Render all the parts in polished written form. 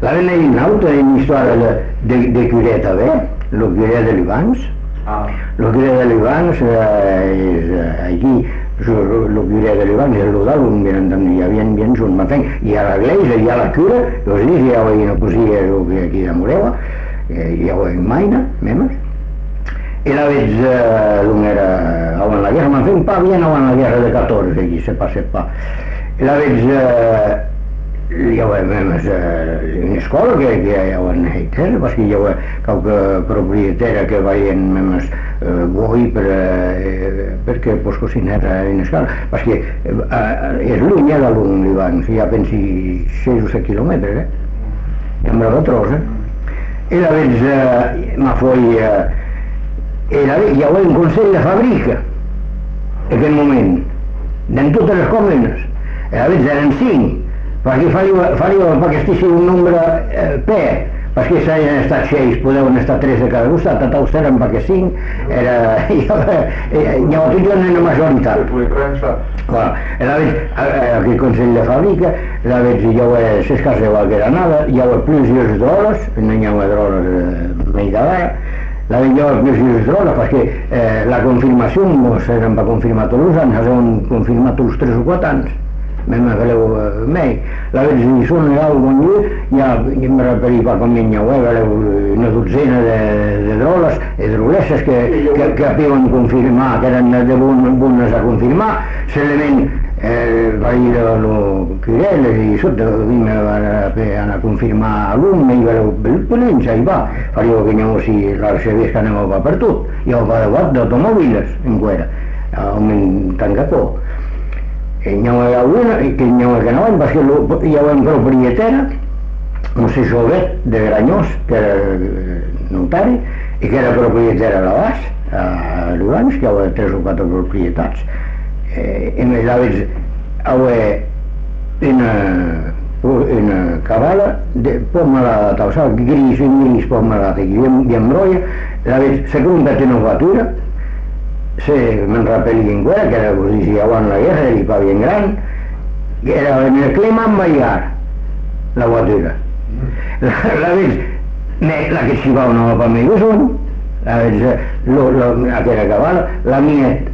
La ven ahí nauta en historia de Cureta, ¿ve? Lo Cureta de Libans. Lo Cureta de Libans, aquí, lo Cureta de Libans, el lugar on miren també hi havia bien un mafeng, i a l'església hi ha la cura, us dic, hi ha una poesia aquí de Moreva, hi ha una maina, memes, i la veig d'on era, en la guerra, mafeng pa bien en la guerra de 14, aquí, sepa, i la veig hi ha una escola que hi ha una heitera, perquè hi ha qualque proprietera que veien més boi perquè pues cocinera en escola, perquè és lluny de l'un l'Ivan, hi ha pensi 6 o 7 quilòmetres, i amb la trosa. I la veig, ma foi, hi ha un consell de fàbrica, en aquell moment, d'en totes les comunes, i la veig eren 5, perquè perquè estigui un nombre per, perquè s'han estat 6, podeu estar 3 de cada costat, a tots eren perquè 5, hi ha tot una majoritat. Aquell consell de fàbrica, la veig, hi ha les cases de qualsevol nada, hi ha plusieurs drogues, no hi ha drogues mai d'ara, la veig, hi ha plusieurs drogues, perquè la confirmació, eren per confirmar tots els anys, han confirmat tots 3 o 4 anys. La veig i són al bon lloc, ja em referir per com hi ha una dotzena de drogues, de droguesses que poden confirmar, que eren de bones a confirmar, l'element va dir el Quirelles i sota van a confirmar l'un i el polins, hi va, faria que aneu si l'arxivers que aneu per tot, hi ha d'automòbils en Cuera, en Tancacó. Hi ha una que no van, perquè hi ha una proprietera, un Solet de Granyós, que era notari, i que era proprietera de l'Abàs, a Libans, que hi ha 3 o 4 propietats. I la veig, una cabala, pomala tausal, gris, pomala, i embrolla, la veig, se compra una voitura, me'n rappelli en Cuera, que era si abans la guerra, i pa bien gran, que era en el clima envaiar, la voitura. La veig, la que xivava no va per mi gosón, la veig, aquella cabala, la miet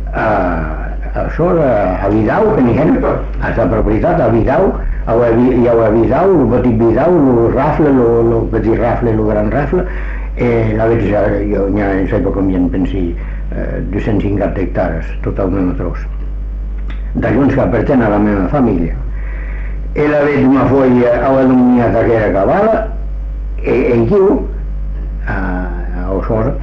a Vidau, que n'hi ha, a la propietat, a Vidau, hi ha Vidau, el petit Vidau, el rafle, el petit rafle, el gran rafle, la veig, jo ja no sé com hi en pensi, 250 hectares, totalment atroç. D'allons que pertany a la meva família. I la veig una folla a la dominat aquella cabala, en Quiu, a Osora,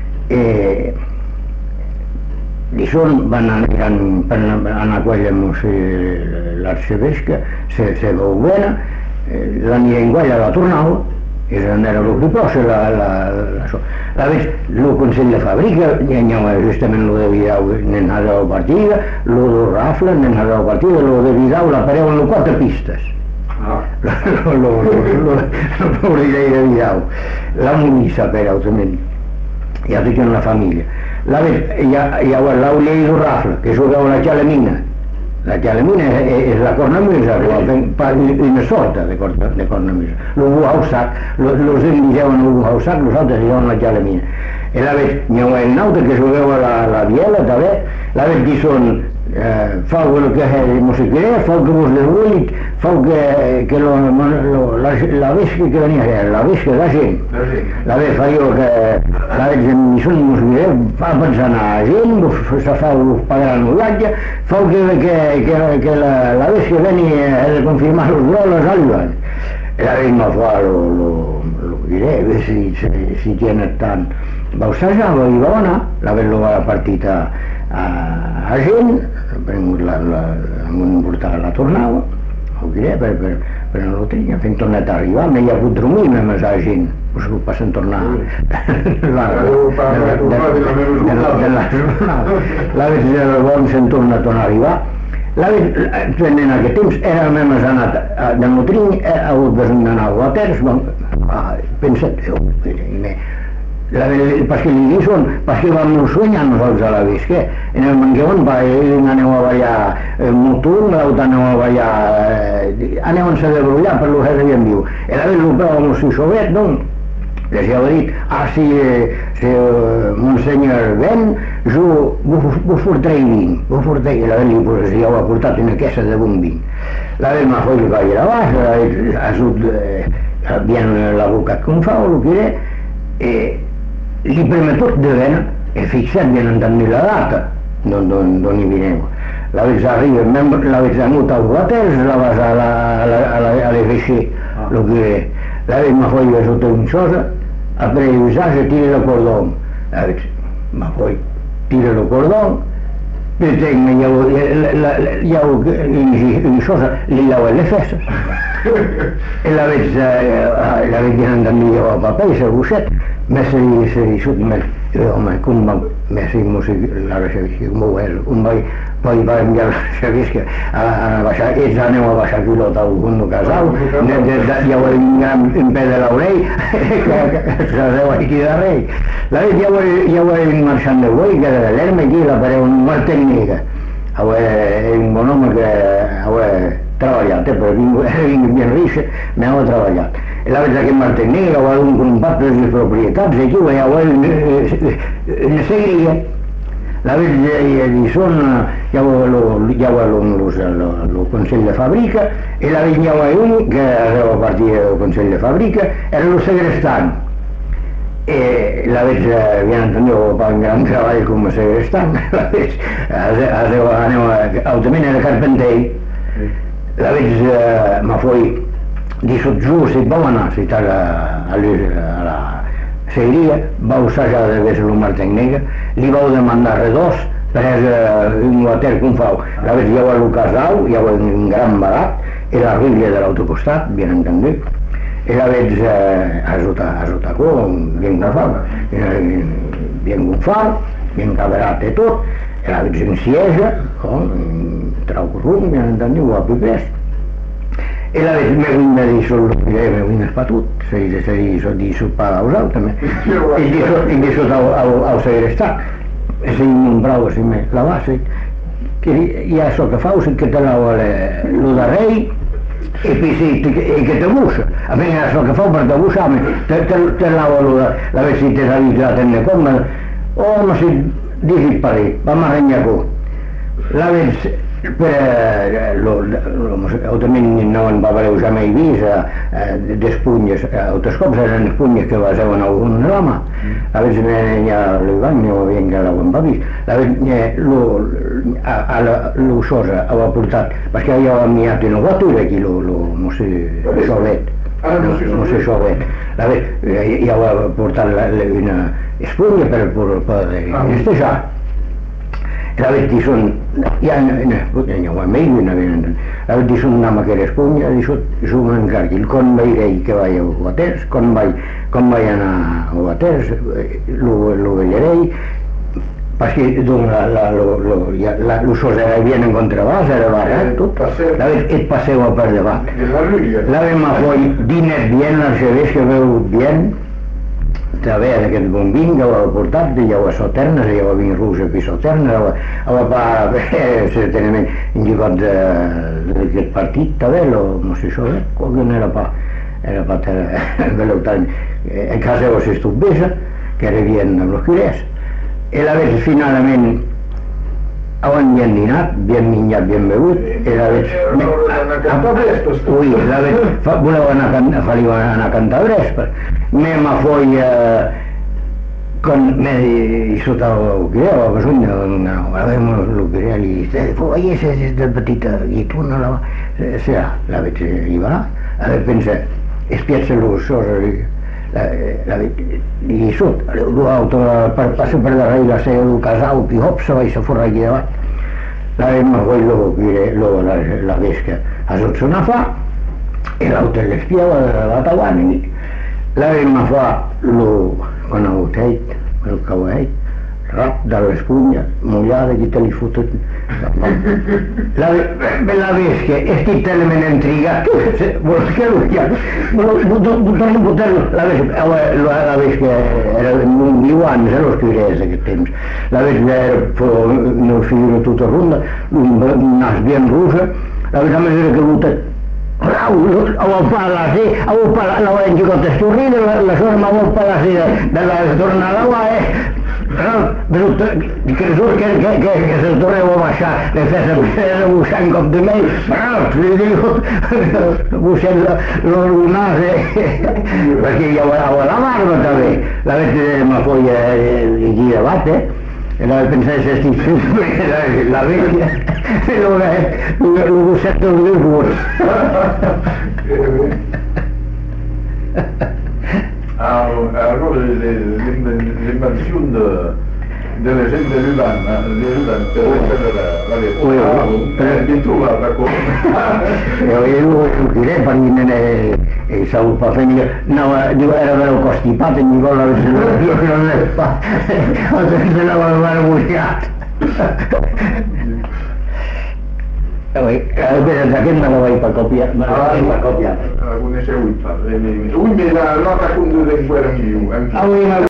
i van anar a quella l'arxivesca, se veu buena, l'anirà en quella la tornava, i era el que posa la veig, el consell de fàbrica, hi ha justament el de Vidau, n'hem anat a la partida, el de Rafle, n'hem anat a la partida, el de Vidau, la pareu en 4 pistes. La pobra idea de Vidau. La Munissa, però, també. Hi ha tot en la família. La veig, hi ha l'Aulia i el Rafle, que s'ho veu la Xalemina. La Xalemina és la cornamisa, una sorta de cornamisa. El buhausac, els indis lleven el buhausac, els altres lleven la Xalemina. I la veig, hi ha el nauta que s'ho veu a la biela, també, la veig que són fau el que és musiquera, fau que vos desvuelit, fau que la vesca que venia a ser, la vesca de gent. La veig, la veig en són musiquera, fa pensar a gent, se fa pagar l'anul·latge, fau que la vesca venia a confirmar els droles al Ivan. La veig no fa el diré, si tiene tant. Va usar-se, i va anar, la veig va partit a gent, amb un portal la tornava, ho diré, però no ho tenia, fent tornat a arribar, m'hi ha hagut dormir més a gent, us ho passen tornar de la jornada. La veig de bon se'n torna a arribar. La veig, en aquest temps, era més anat de Motrin, ha hagut d'anar a Guaters, pensa't, perquè li diuen, perquè vam soñar nosaltres a la vez, que en el manqueón aneu a ballar Motul, l'auta aneu a ballar, aneu a brullar per lo que havíem diu. I la vez lo provamos si sovet, doncs, les havia dit, si monsenyor ven, jo vos furtaré vin, i la vez li havia portat una quesa de bon vin. La vez m'ha fet va ir a baix, ha sut bien la boca com fa, o el que era, li preme tot de vena e fixat bien entendir la data d'on hi vineu. La vez arriba, la vez anut als baters, la vas a l'EFC, el que era. La vez m'ha fet sota un xosa, a previsar se tira el cordó. La vez m'ha fet tira el cordó, pretende in xosa li lava les fesses. E la vez que han andat a paper i s'argosset, se surt, home, com va, la reservisca, com ho és, poi va enviar la reservisca a baixar, ells aneu a baixar pilota al Gundo Casal, ja ho en pe de l'orell, que s'adeu aquí de rei. La vez ja ho he marxant de güey, que de l'herme aquí l'apareu una tècnica. És un bon home que ha treballat, però vinc ben ric, m'ha treballat. La veritat que m'ha tècnica, ho ha d'un compat de les propietats, aquí ho ha una seguiria. La veritat són, ja ho ha el Consell de Fàbrica, i la veritat ja ho ha un, que a partir del Consell de Fàbrica, era el segrestant. La vez habían tenido para un gran treball com a segrestant, la vez també era carpenter, la vez m'ha fet dissot just i vau anar a la seguiria, vau assajar de ver el Martín Negre, li vau demandar redós per un hotel com fau. La vez ja ho el casau, ja ho un gran barat, era la Bíblia de l'autocostat, bien entendit. Y la vez azotacó, bien gafado, bien gufado, bien caberate todo, y la vez en siesa, traucurrum, bien entendido, guapipés. Y la vez me dijo lo que me vine espatut, se dice para usar también, y dice al segrestar, ese innombrado si me la base, que ya eso que fau, que te lo de rei, i que te busa. A mi això que fa per te busar-me, te lavo la vez si te salís la tenne com, no si dicis per ahí, vam a renyar-ho. La vez, també no en va valer usar mai vist d'espunyes, altres cops eren espunyes que baseuen algun rama. La vez n'ha l'Ivan, no havien que l'hauen vist. La vez l'usosa ho ha portat, perquè ja ho ha enviat en el vatur aquí, no sé, solet. No sé solet. La vez ja ho ha portat una espunya per poder estejar. La vez són, ja ho ha meio, la vez són una maquera espunya, són un encarguil, quan veirei que vaig a Guaters, quan vaig anar a Guaters, lo veurei, perquè l'usos havien en contrabàs, era barat, tot, la vez et passeu per davant. La vez m'ha fet dinet bien, els serveis que veu bien, també aquest bon vin que ho ha portat, ja ho ha soternes, ja ho ha vin rus i soternes, ho ha certament indicat d'aquest partit també, no sé això, quan era pa velutant, en casa ho s'estupesa, que era bien amb los quirés. I la vez finalment han bien dinat, bien menjat, bien begut, i la vez... Ui, la vez voleu anar a cantar brespa. M'ha fet m'he dit el que era, pues la vemos lo que era, y dice, oye, ese es del petita, y tú no la... Será, la vez hi va, a ver, pensa, espiatse los sos, i surt, passa per darrere la seva del casal, i hop, se va i se forra aquí davant. La vez m'ha fet la vez que ha sort sonar fa, i l'altre l'espiava de la tabana, la vez m'ha fet quan ho teit, el que ho heit, de l'espugna, mullada, qui te li fotut. La vez que este element intriga, buscarlo ya, botarlo, la vez que era un 10 anys, lo escriuré d'aquest temps, la vez que era no figura tota ronda, un nas bien rusa, la vez a mesura que botat, ho parla así, la voy a enchicar testurrida, la forma ho parla así de la tornada, que se torneu a baixar, li fes buixar en cop de mell, li digo, buixem el nas, perquè hi ha la barba també, la vez que me folla aquí debat, era pensar que estic la bestia, el buixet dels meus vots. Alors, l'invention de la gent de Luban, bientôt d'accord. Ho diré perquè segur per fer millor. No, era veu constipat i vol la jo que no l'he fet. O sigui, se l'ha angustiat. Aquest me la vaig per copiar. Algunes he uït. Ui, mais la conduïda en guerra en viu.